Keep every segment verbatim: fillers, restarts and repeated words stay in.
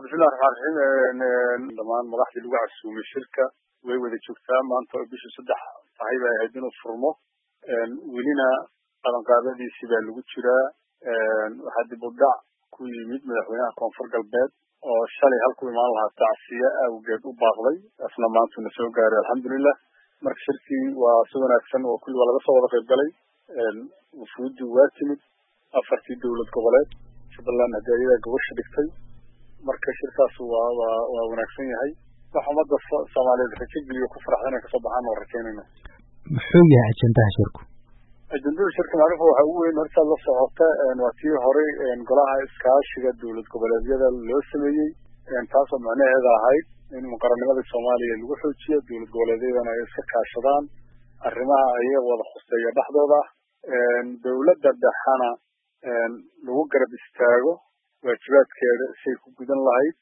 بسم الله الرحمن الرحيم دمان مدحدي lagu casuumay shirka way wada joogtaa maanta oo bisha saddex tahay bay ahayd inuu furmo welina qaban qaadadiisii baa lagu jiraa waxa dib u dhac ku yimid madaxweynaha koonfur galbeed oo shalay halku imaan lahaa tacsiya awgeed u baaqday asna maanta soo gaaray alxamdulillah marka shirkii waa si wanaagsan oo kulli walaga soo wada qayb galay wufuudi waa timid afartii dawlad goboleed Jubbaland hadiyada gobosha dhigtay marka shirkaas waa waa wanaagsan yahay waxa umada Soomaaliyeed ka jigiliyo ku faraxsan ka soo baxaan oo rakeynayna muxuu yahay ajandaha shirku ajandaha shirka macruuf waxa uu weyn horta la socota waa tii hore golaha iskaashiga dawlad goboleedyada loo sameeyay taas oo macnaheedu ahayd in muqarrabnimada Soomaaliya lagu xoojiyo dawlad goboleedyadana ay iska kaashadaan arrimaha ay wada khuseeyo dhaxdooda dawladda dhaxana lagu garab istaago waajibaadkeeda si ku gudan lahayd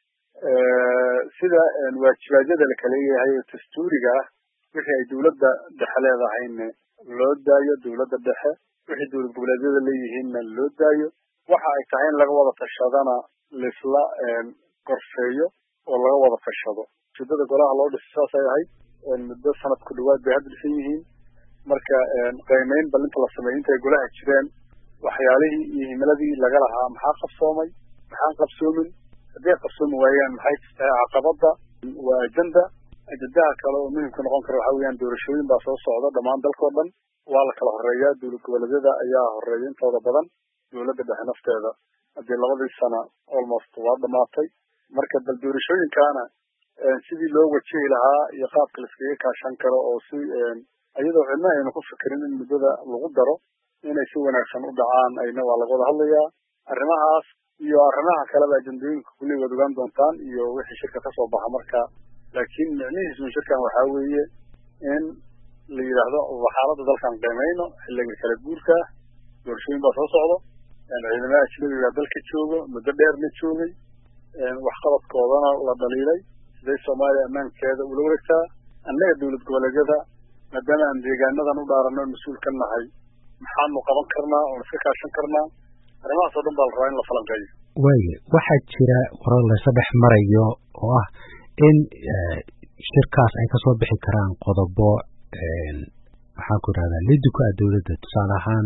sida waajibaadada la kala yahay dastuuriga ah wixii ay dawladda dhexe leedahay loo daayo dawladda dhexe wixii dawlad goboleedyada leeyihiin loo daayo waxa ay tahay in laga wada tashadana lisla qorsheeyo oo laga wada tashado sidoo golaha loo dhisay saasay muddo sanad ku dhawaad bay hadalsan yihiin marka qiimeyn balinta la sameeyay inta golaha jireen waxyaalihii iyo himiladii laga lahaa maxaa qabsoomay maxaan qabsoomin hadii qabsoomi waayaan maxay tahay caqabada waa ajanda ajandaha kale oo muhiimka noqon kara waxa weeyaan doorashooyin baa soo socda dhammaan dalka oo dhan waa la kala horeeyaa dawlad goboleedyada ayaa horeeyay intooda badan dawladda dhexe nafteeda hadii labadii sano almost waa dhamaatay marka dal doorashooyinkaana sidii loo wajihi lahaa iyo qaabka la iskaga kaashan karo oo si ayadoo cidna aynu ku fikirin in muddada lagu daro inay si wanaagsan u dhacaan ayna waa laga wada hadlayaa arrimahaas iyo arrimaha kale ba ajandooyinka kulli wada ogaan doontaan iyo wixii shirka ka soo baxa marka laakiin macnihiisu shirkan waxa weeye in la yiraahdo xaaladda dalkan qiimeeyno xilliga kala guurka doorashooyin baa soo socdo ciidamada ajnabiga dalka joogo muddo dheer la joogay wax qabadkoodana la dhaliilay siday Soomaaliya amaankeeda u wareegtaa annaga dawlad goboleedyada maadaama aan deegaanadan u dhaarano mas'uul ka nahay maxaanu qaban karnaa oo iska kaashan karnaa arrimahaas oo dhan baa la rabaa in la falanqeeyo waaye waxaa jira qoraal la saddex marayo oo ah in shirkaas ay kasoo bixi karaan qodobo maxaan ku rahdaa liddu ku ah dawladda tusaale ahaan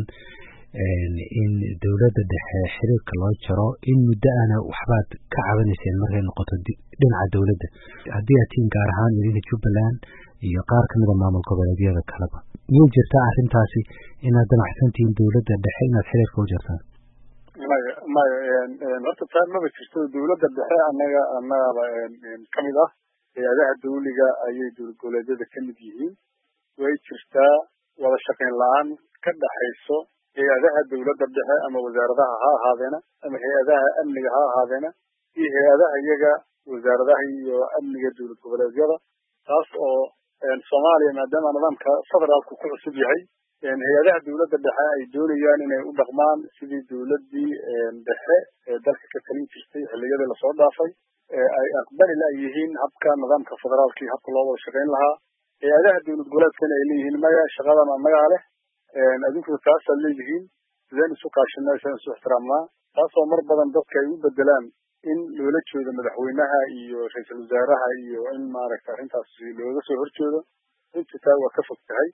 in dawladda dhexe xiriirka loo jaro in muddo aana waxbaad ka cabanayseen markay noqoto dhinaca dawladda haddii aad tihiin gaar ahaan idinka Jubbaland iyo qaar ka mida maamul goboleedyada kaleba miyay jirtaa arrintaasi inaad damacsan tihiin dawladda dhexe inaad xiriirka u jartaan maya maya horta taa maba jirto dawladda dhexe annaga annaga kamid ah hay'adaha dawliga ayay dawlad goboleedyada kamid yihiin way jirtaa wada shaqayn la'aan ka dhaxayso hay'adaha dawladda dhexe ama wasaaradaha ha ahaadeena ama hay'adaha amniga ha ahaadeena iyo hay'adaha iyaga wasaaradaha iyo amniga dawlad goboleedyada taas oo Soomaaliya maadaama nidaamka federaalku ku cusub yahay hay'adaha dawladda dhexe ay doonayaan inay u dhaqmaan sidii dawladdii dhexe ee dalka ka talin jirtay xilligada la soo dhaafay ay aqbali la yihiin habka nidaamka federaalkii habka loo wada shaqayn lahaa hay'adaha dawlad goboleedkana ay leeyihiin maya shaqadan annaga leh adinku taas ay leeyihiin sideen isu kaashanaa sideen isu ixtiraamnaa taasoo mar badan dadka ay u bedelaan in loola jeedo madaxweynaha iyo ra'iisul wasaaraha iyo in maaragtay arrintaas looga soo horjeedo inta waa ka fog tahay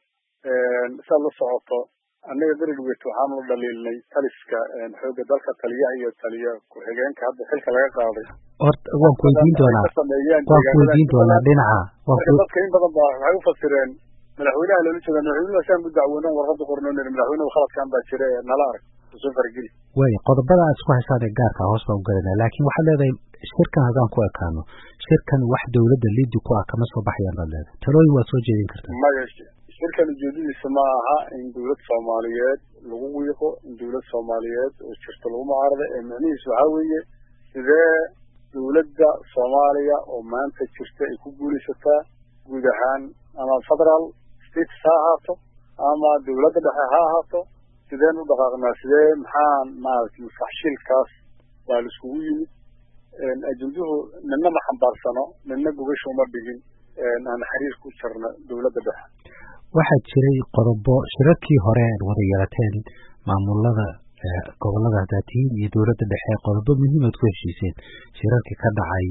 saa la socoto annaga darigeetu waxaan u dhaliilnay taliska xoogga dalka taliyaha iyo taliya ku-xigeenka hadda xilka laga qaaday horta waan ku weydiin doonaa waan ku weydiin doonaa dhinaca dadka in badan baa waxay u fasireen madaxweynaha loola jeeda madaxweynaha saan u dacwoonan warqada qornoon madaxweynuhu khaladkan baa jira nala arag soo fargeli way qodobada aad isku haysaad ee gaarka hoos baa u galanaa laakiin waxaad leedahay shirkan haddaan ku ekaano shirkan wax dawladda liddi ku ah kama soo baxayaan baad leedahay talooyin waad soo jeedin kartaa maya shirkan ujeedadiisa ma aha in dawlad Soomaaliyeed lagu wiiqo in dawlad Soomaaliyeed oo jirta lagu mucaarado ee macnihiisu waxaa weeye sidee dawladda Soomaaliya oo maanta jirta ay ku guulaysataa guud ahaan ama federal state ha ahaato ama dawladda dhexe ha ahaato sideen u dhaqaaqnaa sidee maxaan maaragtay faxshilkaas waa la iskugu yimid ajanduhu ninna ma xambaarsano ninna gogasho uma dhigin aan xiriir ku jirna dawladda dhexe waxaa jiray qodobo shirarkii hore aad wada yeelateen maamulada gobolada haddaad tihiin iyo dowladda dhexe qodobo muhiimaad ku heshiiseen shirarkii ka dhacay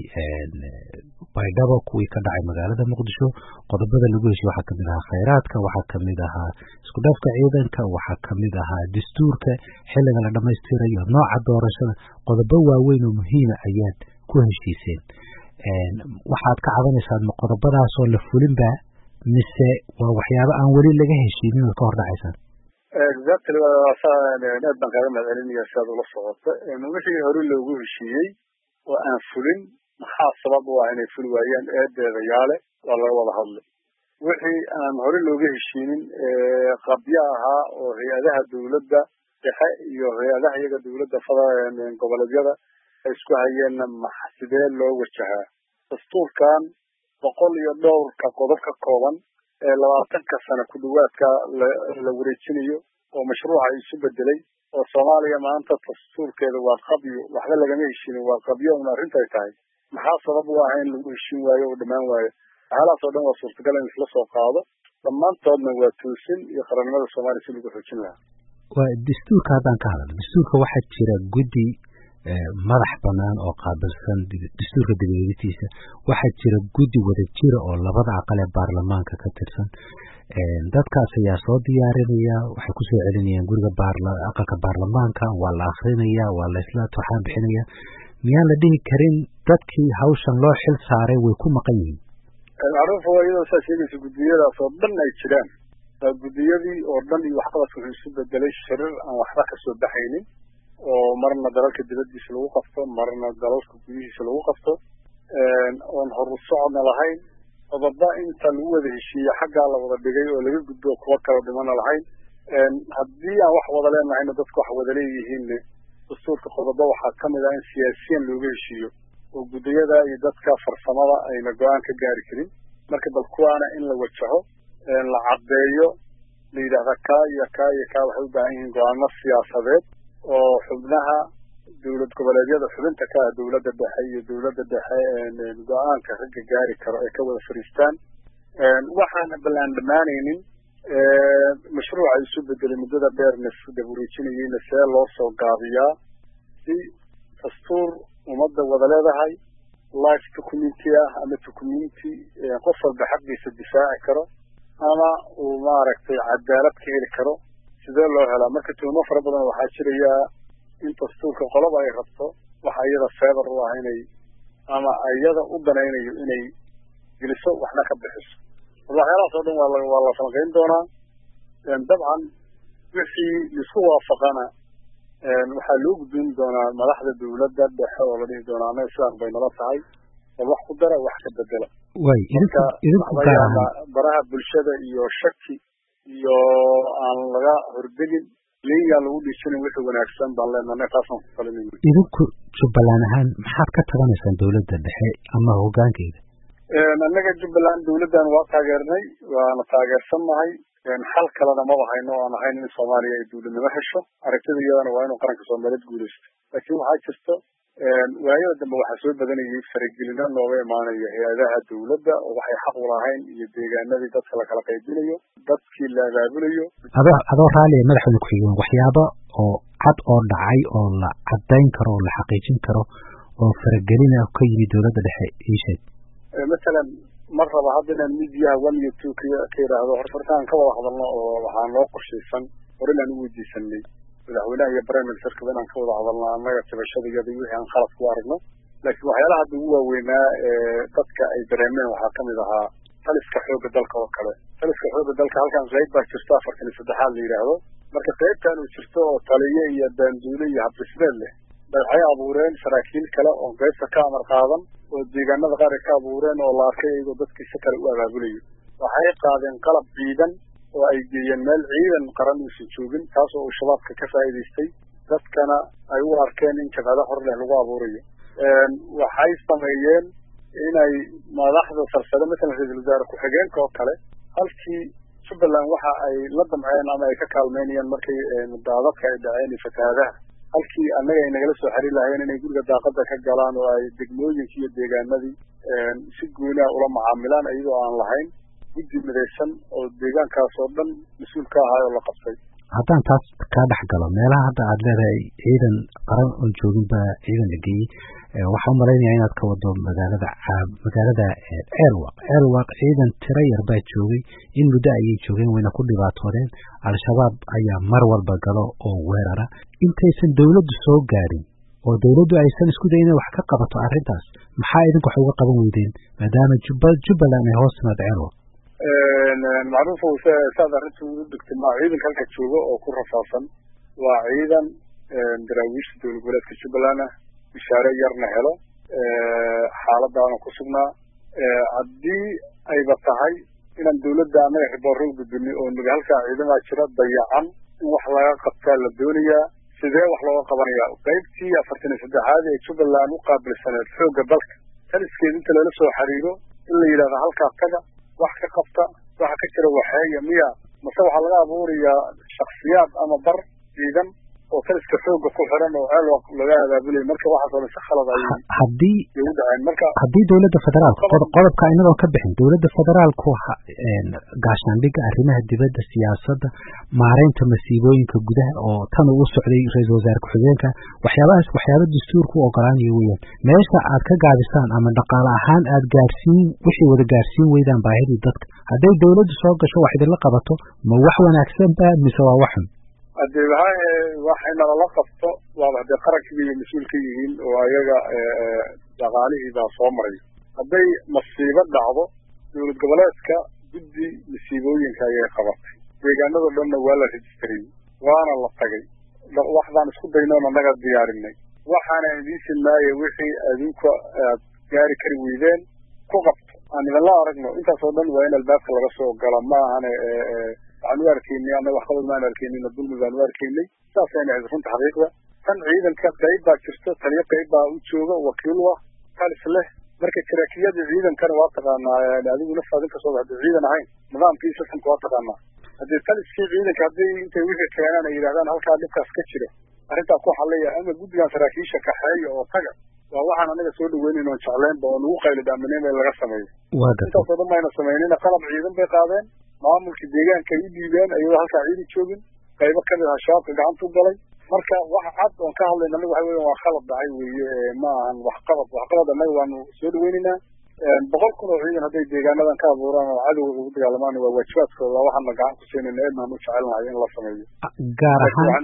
baydhabo kuwii ka dhacay magaalada muqdisho qodobada lagu heshiye waxaa kamid ahaa khayraadka waxaa kamid ahaa isku dhafka ciidanka waxaa kamid ahaa dastuurka xilliga la dhamaystirayo nooca doorashada qodobo waaweyn oo muhiima ayaad ku heshiiseen waxaad ka cabanaysaa ma qodobadaasoo la fulinba mise waa waxyaabo aan weli laga heshiinin ood ka hor dhacaysaan exactly aad baan kaaga mahadcelinaya si aad ula socota wixii hore loogu heshiiyey oo aan fulin maxaa sabab u ah inay fuli waayaan eedeeda yaale waa laga wada hadlay wixii aan hore looga heshiinin qabyo ahaa oo hay-adaha dowladda dhexe iyo hay-adaha iyaga dowladda fada goboleedyada ay isku hayeenna sidee loo wajahaa dastuurkan boqol iyo dhowrka qodob ka kooban ee labaatanka sano ku dhawaadka la wareejinayo oo mashruuca isu bedelay oo Soomaaliya maanta dastuurkeeda waa qabyo waxba lagama heshiinin waa qabyo una arrinta ay tahay maxaa sabab u ah in lagu heshiin waayo oo dhamaan waayo halaas oo dhan waa suurtagal in la soo qaado dhammaantoodna waa toosin iyo qaranimada Soomaaliya si lagu xoojin lahaa waa dastuurka haddaan ka hadalno dastuurka waxaa jira guddi madax banaan oo qaabilsan dastuurka dibadetiisa waxaa jira guddi wada jira oo labada aqal ee baarlamaanka ka tirsan dadkaas ayaa soo diyaarinaya waxay ku soo celinayaan guriga aqalka baarlamaanka waa la akrinaya waa la isla turxaan bixinaya miyaan la dhihi karin dadkii hawshan loo xil saaray way ku maqan yihiin macruufa waa iyadoo saa sheegaysa guddiyadaas oo dhan ay jiraan guddiyadii oo dhan iyo waxqabadka wuxuu isu bedelay shirir aan waxba kasoo baxaynin oo marna dalalka dibadiisa lagu qabto marna dalalka gudihiisa lagu qabto oon horu socodna lahayn qodoba inta lagu wada heshiiye xaggaa la wada dhigay oo laga gudbo kuwa kala dhimana lahayn haddii aan wax wada leenahayna dadku wax wada leeyihiin dastuurka qodoba waxaa kamid ah in siyaasiyan looga heshiiyo oo guddiyada iyo dadka farsamada ayna go-aan ka gaari karin marka bal kuwaana in la wajaho la caddeeyo la yidhaahda kaa iyo kaa iyo kaa waxay u baahan yihiin go-aano siyaasadeed oo xubnaha dowlad goboleedyada xubinta ka ah dowladda dhexe iyo dowladda dhexe go-aanka ragga gaari karo ay ka wada fariistaan waxaana ballaan dhammaanaynin mashruuca isu bedelay muddada dheerna daba wareejinayeyna see loo soo gaabiyaa si dastuur ummadda wada leedahay life documenti ah ama documenti qof walba xaqiisa difaaci karo ama uu maaragtay cadaalad ka heli karo sidee loo helaa marka tuumo fara badan waxaa jiraya in dastuurka qoloba ay rabto waxa iyada feebar u ah inay ama iyada u danaynayo inay geliso waxna ka bixiso waxyaalahaas oo dhan waa la waa la falanqayn doonaa dabcan wixii isku waafaqana waxaa loo gudbin doonaa madaxda dowladda dhexe oo la dhihi doonaa anaga sidaan bay nala tahay oo wax ku dara wax ka bedela way idinku idinku gaaraha baraha bulshada iyo shaki iyo aan laga hordegin liigaan lagu dhiisanayn wixii wanaagsan baan leenahay taasaan ku falinayna idinku jubbaland ahaan maxaad ka tabanaysaan dowladda dhexe ama hoggaankeeda annaga jubbaland dowladdan waa taageernay waana taageersannahay xal kalena maba hayno oo aan ahayn in soomaaliya ay dowladnimo hesho aragtida iyadana waa inuu qaranka soomaaliyeed guulaysto laakiin waxaa jirta waayada dambe waxaa soo badanayay faragelino nooga imaanaya hay-adaha dowladda oo waxay xaq u lahayn iyo deegaanadii dadka lakala qaybinayo dadkii la abaabulayo adoo adoo raaliya madaxweyne ku-xigeen waxyaaba oo cad oo dhacay oo la caddayn karo oo la xaqiijin karo oo faragelina ka yimid dowladda dhexe ii sheeg masalan mar raba hadda inaan midiyaha one iyo two ka yidhaahdo hortaan ka wada hadalno oo waxaa noo qorshaysan hor inaan u weydiisanay madaxweynaha iyo prime ministerkaba inaan ka wada hadalno annaga tabashada iyada wixii aan khalad ku aragno laakiin waxyaalaha hadda ugu waaweynaa ee dadka ay dareemeen waxaa kamid ahaa taliska xoogga dalka oo kale taliska xoogga dalka halkan qayb baa jirto afartan iyo saddexaad la yidhaahdo marka qaybtan uu jirto oo taliye iyo baanduule iyo habdhismeed leh waxay abuureen saraakiil kale oo qaybta ka amar qaadan oo deegaanada qaar ay ka abuureen oo la arkay iyagoo dadkiisa kale u abaabulayo waxay qaadeen qalab ciidan oo ay geeyeen meel ciidan qaran uusan joogin taas oo uu shabaabka ka faa'iidaystay dadkana ay u arkeen in jabhado hor leh lagu abuurayo waxay sameeyeen inay madaxda sarsare masalan ra-iisul wasaare ku-xigeenka oo kale halkii jubbaland waxa ay la damceen ama ay ka kaalmeynayaan markay daadadka ay dhaceen iyo fatahaadaha halkii annaga ay nagala soo xariir lahayeen inay guriga daaqada ka galaan oo ay degmooyinkii iyo deegaanadii si gooniha ula macaamilaan iyadoo aan lahayn guddi midaysan oo deegaankaas oo dhan mas-uul ka ahaay oo la qabtay haddaan taas kaa dhex galo meelaha hadda aad leedahay ciidan qaran oon joogin baa ciidan la geeyey waxaa u malaynaya inaad ka wado magaalada magaalada ceelwaq ceelwaq ciidan tiro yar baa joogay in muddo ayay joogeen wayna ku dhibaatoodeen al-shabaab ayaa mar walba galo oo weerara intaysan dawladdu soo gaarin oo dawladdu aysan isku dayin inay wax ka qabato arrintaas maxaa idinku wax uga qaban weydeen maadaama jubbaland ay hoos timaad ceelwaq macruuf saad arrinta u degtay ma ciidanka halka jooga oo ku rafaadsan waa ciidan daraawiisha dowlad goboleedka jubbaland ah bishaare yarna helo xaaladaana ku sugnaa haddii ayba tahay inaan dawladda annaga riboorro u gudbinay oo niga halkaa ciidamaa jira dayacan in wax laga qabtaa la doonayaa sidee wax looga qabanayaa qaybtii afartan iyo saddexaad ee jubbaland u qaabilsaneed xoogga dalka taliskeed inta lala soo xiriiro in la yidhahdo halkaa taga wax ka qabta waxa ka jira waxeeya miya mase waxaa laga abuurayaa shaksiyaad ama bar ciidan oo taliska xooga ku xiran oo ceelwaq laga abaabulay marka waxaas oo si khalad ay haddii u dhaceen marka haddii dawladda federaalka qodobka inagoo ka bixin dawladda federaalku gaashaandhigga arrimaha dibadda siyaasadda maareynta masiibooyinka gudaha oo tan uu socday ra-iisul wasaare ku-xigeenka waxyaabahaas waxyaaba dastuurku u ogolaanayo weeyaan meesha aad ka gaabisaan ama dhaqaale ahaan aad gaarsiin wixii wada gaarsiin weydaan baahidii dadka hadday dawladdu soo gasho wax idinla qabato ma wax wanaagsan ba mise waa wax xun haddii waxa waxay nalala qabto waa haddii qarankii iyo mas-uulka yihiin oo ayaga dhaqaalihii baa soo maray hadday masiibo dhacdo dowlad goboleedka guddi masiibooyinka ayay qabatay deegaanada dhanna waa la rejistaray waana la tagay waxbaan isku daynoon annaga diyaarinay waxaana idiin silmaaya wixii adinku aad gaari kari weydeen ku qabto aan idinla aragno intaasoo dhan waa in albaabka laga soo gala ma ahane waxaan u arkaynay annaga waxqabad maan arkaynayna dulmi baan u arkaynay saasayna ahayd runta xaqiiqda tan ciidanka qayb baa jirto taliyo qayb baa u jooga wakiil ah talis leh marka taraakiyada ciidankana waa taqaanaa adigu naftaada inkastoo haddii ciidan ahayn nidaamkii systemka waa taqaanaa haddii taliskii ciidanka hadday intay wixii keenaan ay yidhahdaan halkaa dhibkaas ka jira arrintaa ku xallaya ama guddigan saraakiisha kaxeeya oo taga waa waxaan anaga soo dhaweynayn oon jeclaynba oo nagu qayli dhaamineen in laga sameeyo intaasoo dhan mayna samaynina qalab ciidan bay qaadeen maamulkii deegaanka ay u dhiibeen ayadoo halkaa ciidan joogin qaybo ka mid ah shabaabka gacanta u galay marka wax cad oon ka hadlayna anaga waxa weya waa khalad dhacay weeye ma ahan waxqabad waxqabad annaga waanu soo dhaweynaynaa boqol kun oo ciidan hadday deegaanadan ka abuuraan oo cadowga ugu dagaalamaan waa waajibaadkooda waxaana gacan ku siinayna eednaan u jecelnahay in la sameeyo gaar ahaan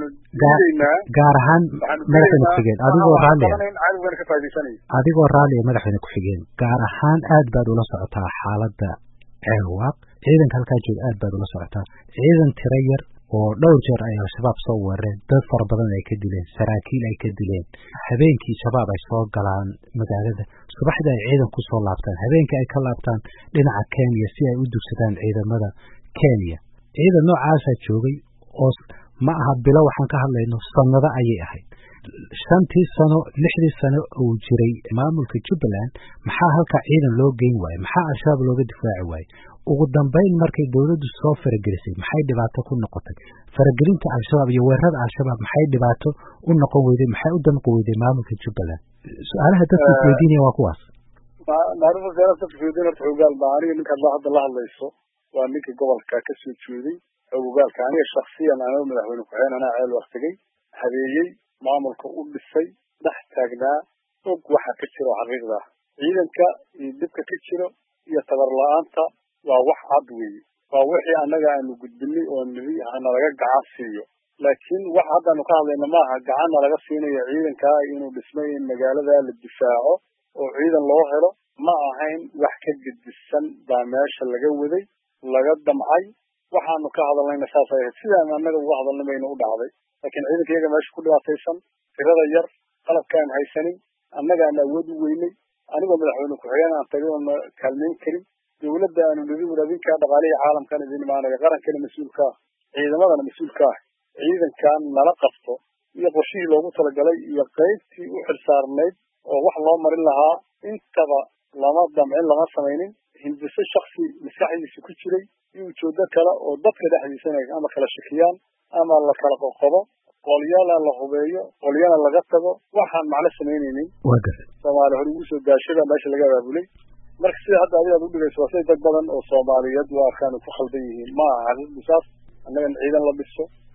gaar ahaan madaxweyne ku-xigeen adigoo raalli cadowgana ka faa'iidaysanaya adigoo raalli ee madaxweyne ku-xigeen gaar ahaan aad baad ula socotaa xaaladda ceelwaaq ciidanka halkaa jooga aad baad ula socotaa ciidan tiro yar oo dhowr jeer ay al-shabaab soo weerareen dad fara badan ay ka dileen saraakiil ay ka dileen habeenkii shabaab ay soo galaan magaalada subaxdii ay ciidan ku soo laabtaan habeenkii ay ka laabtaan dhinaca kenya si ay u dugsadaan ciidamada kenya ciidan noocaasaa joogay oo ma aha bilo waxaan ka hadlayno sanado ayay ahayd shantii sano lixdii sano uu jiray maamulka jubbaland maxaa halkaa ciidan loo geyn waaye maxaa al-shabaab looga difaaci waaye ugu dambayn markay dawladdu soo faragelisay maxay dhibaato ku noqotay faragelinta al-shabaab iyo weerarada al-shabaab maxay dhibaato u noqon weyday maxay u danqi weyday maamulka jubbaland su-aalaha dadka isweydiinaya waa kuwaas maarifa seera dadka isweydiin horta xogaal baa aniga ninkaad hadda la hadlayso waa ninkii gobolka ka soo jeeday xogogaalka aniga shaksiyan anoo madaxweyne ku-xigeen anaa ceel waqtigay habeeyey maamulka u dhisay dhex taagnaa og waxa ka jiro xaqiiqda ciidanka iyo dhibka ka jiro iyo tabar la-aanta waa wax cad weeye waa wixii annaga aanu gudbinay oo niri hana laga gacan siiyo laakiin wax haddaanu ka hadlayna maaha gacanna laga siinayo ciidankaa inuu dhismay in magaalada la difaaco oo ciidan loo helo ma ahayn wax ka gedisan baa meesha laga waday laga damcay waxaanu ka hadalnayna saas ay ahayd sidaan annaga uga hadalnay mayna u dhacday laakiin ciidanka iyaga meesha ku dhibaataysan tirada yar qalabkaan haysanin annagaan awood u weynay anigoo madaxweyne ku-xigeen aan tagay oona kaalmayn karin dawladda aanu nidi wadinkaa dhaqaalihii caalamkan idin imaanaya qarankana mas-uulka ah ciidamadana mas-uulka ah ciidankan nala qabto iyo qorshihii loogu talagalay iyo qaybtii u xilsaarnayd oo wax loo marin lahaa intaba lama damcin lama samaynin hindiso shaksi maskaxdiisa ku jiray iyo ujeedo kale oo dadka dhexdiisana ama kala shakiyaan ama la kala qoqobo qolyana la hubeeyo qolyana laga tago waxaan macno samaynaynin soomaali hore ugu soo gaashada meesha laga abaabulay marka sida hadda adigaad u dhigayso waa say dad badan oo soomaaliyeed waa arkaan ku khaldan yihiin ma aha xaqiiqdu saas annagan ciidan la dhiso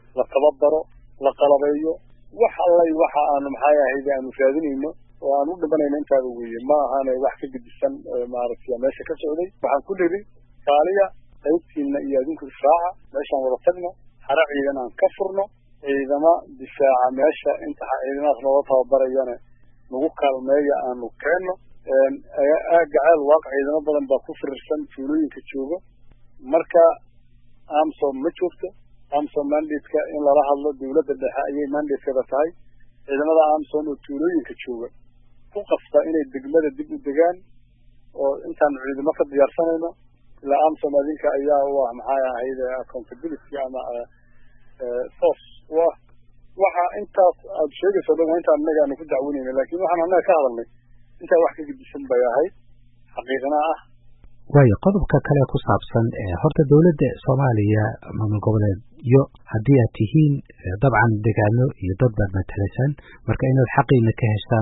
la tababaro la qalabeeyo wax allay waxa aanu maxay ahayd aanu raadinayno oo aan u dhibanayno intaa weeye ma ahaanay wax ka gedisan maaragtay meesha ka socday waxaan ku dhiri kaaliya qaybtiina iyo adinku israaca meeshaan wada tagno xara ciidan aan ka furno ciidama difaaca meesha inta ciidamadaas loo tababarayana nagu kaalmeeya aanu keenno gacal waaqi ciidamo badan baa ku firirsan tuulooyinka jooga marka amsom ma joogto amsom mandate-ka in lala hadlo dawladda dhexe ayay mandate-kada tahay ciidamada amsom oo tuulooyinka jooga ku qasba inay degmada dib u degaan oo intaan ciidamo ka diyaarsanayno ilaa amsom adinka ayaa u ah maxay ahayd accountability ama force waa waxa intaas aad sheegayso dhan inta annaga aan ku dacwanayno laakiin waxaan annaga ka hadalnay inta wax ka gedisan bay ahayd xaqiiqna ah waayo qodobka kale ku saabsan horta dawladda Soomaaliya maamul goboleed iyo haddii aad tihiin dabcan deegaano iyo dad baad matalaysaan marka inaad xaqiina ka heshaan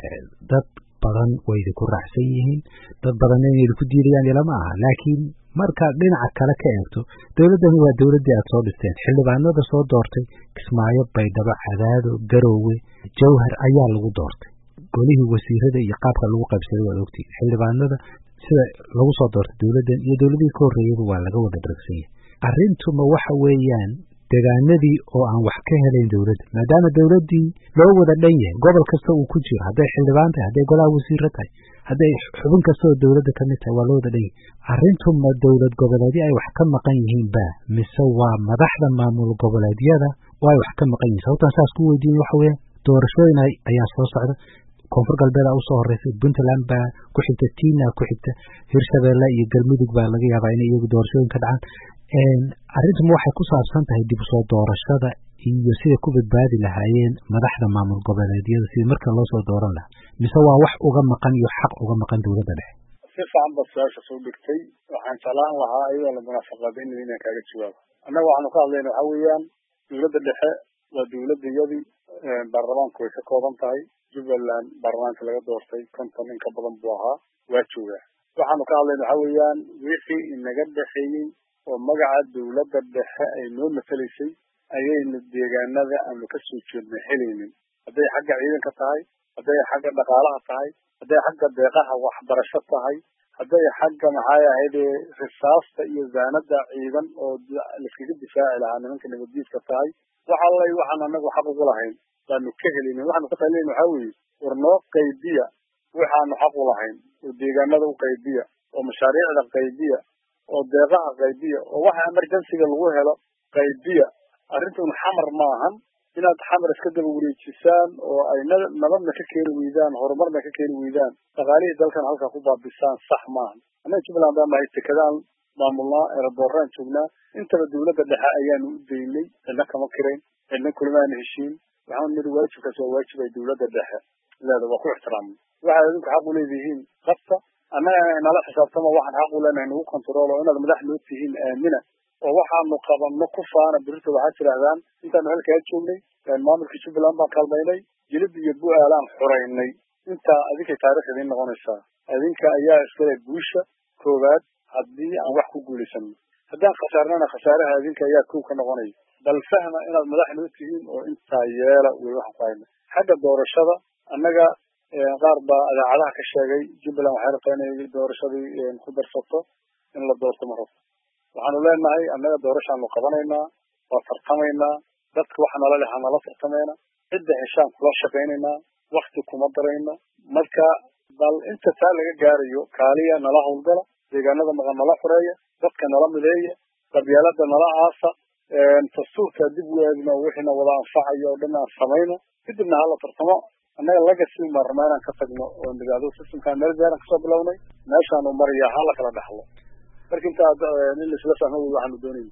dad badan way ku raacsan yihiin dad badan inay ku diiriyaan ilama aha laakiin marka dhinaca kale ka eegto dawladdan waa dawladdii aad soo dhisteen xildhibaanada soo doortay Kismaayo Baydhabo Cadaado Garowe Jowhar ayaa lagu doortay golihii wasiirada iyo qaabka lagu qaybsaday waa ogtii xildhibaanada sida lagu soo doortay dawladdan iyo dawladii ka horreeyay waa laga wada dhagsan yahay arrintu ma waxa weeyaan deegaanadii oo aan wax ka helayn dawladda maadaama dawladdii loo wada dhan yahay gobol kasta uu ku jiro hadday xildhibaan tahay hadday golaha wasiirro tahay hadday xubin kasta oo dawladda ka mid tahay waa loo wada dhan yahay arrintu ma dawlad goboleedyo ay wax ka maqan yihiin ba mise waa madaxda maamul goboleedyada oo ay wax ka maqan yihiin sababtaan saas ku weydiin waxa weeyaan doorashooyin ayaa soo socda koonfur galbeed u soo horeysay Puntland baa ku xigta Tiina ku xigta Hirshabeelle iyo Galmudug baa laga yaabaa in iyagu doorashooyin ka dhacaan een arrintu waxay ku saabsan tahay dib u soo doorashada iyo sida ku badbaadi lahaayeen madaxda maamul goboleedyada si marka loo soo dooran lahaa mise waa wax uga maqan iyo xaq uga maqan dawladda dhexe si fiican baa su'aasha soo dhigtay waxaan jeclaan lahaa iyadoo la munaasabadayn inaan kaaga jawaabo annaga waxaanu ka hadlaynaa waxa weeyaan dawladda dhexe waa dawladdayadii baarlamaanku way ka kooban tahay Jubbaland baarlamaanka laga doortay konton in ka badan buu ahaa waa joogaa waxaanu ka hadlaynaa waxa weeyaan wixii inaga dhaxeeyay oo magaca dawladda dhexe ay noo matalaysay ayayna deegaanada aanu ka soo jeednay helaynin hadday xagga ciidanka tahay hadday xagga dhaqaalaha tahay hadday xagga deeqaha waxbarasho tahay hadday xagga maxay ahayd risaasta iyo zaanada ciidan oo la iskaga difaaci lahaa nimanka nabaddiidka tahay waxa allay waxaan anagu xaq ugu lahayn baanu ka helaynin waxaanu ka talinayn waxa weeye war noo qaybiya waxaanu xaq u lahayn oo deegaanada u qaybiya oo mashaariicda qaybiya oo deeqaha qaybiya oo waxa emergency-ga lagu helo qaybiya arrintan xamar ma ahan inaad xamar iska daba wareejisaan oo ay nabadna ka keeni weydaan horumarna ka keeni weydaan dhaqaalihii dalkan halkaa ku baabisaan sax maahan annaga Jubbaland baan nahay tekadaan maamulnaa erabooraan joognaa intaba dawladda dhexe ayaanu u daynay cidna kama kirayn cidna kulmaan heshiin waxaan nidhi waajibkaas waa waajib ay dawladda dhexe leedahay waa ku ixtiraamay waxaad idinku xaq u leedihiin qabta annaga nala xisaabtama waxaan xaq u leenahay nagu control oo inaad madax noo tihiin aamina oo waxaanu qabanno ku faana birta waxaad tidhaahdaan intaanu halkaa joognay maamulka Jubbaland baan kalmaynay jilib iyo bu'aalaan xoraynay intaa adinkay taariikh idiin noqonaysaa adinka ayaa iskale guusha koowaad haddii aan wax ku guulaysanno haddaan khasaarnana khasaaraha adinka ayaa kow ka noqonaya bal fahma inaad madax noo tihiin oo intaa yeela way waxaan ku hayna xagga doorashada annaga qaar baa idaacadaha ka sheegay Jubbaland waxay rabtaa inay doorashadii ku darsato in la doorto ma rabto waxaanu leenahay annaga doorashaanu qabanaynaa waa tartamaynaa dadka waxa nala leh nala tartamayna cidda heshaan kula shaqaynaynaa wakti kuma darayno marka bal inta taa laga gaarayo kaaliya nala howlgala deegaanada maqan nala xoreeya dadka nala mideeya qabyaalada nala aasa dastuurka dib u eegno wixiina wada anfacayo oo dhan aan samayno kadibna hala tartamo annaga legacy marnaa inaan ka tagno oo nidaamka systemka meel gaar ah kasoo bilownay meeshaanu mariyaa hala kala dhaxlo marka inta in la isla fahmo waxaanu doonayno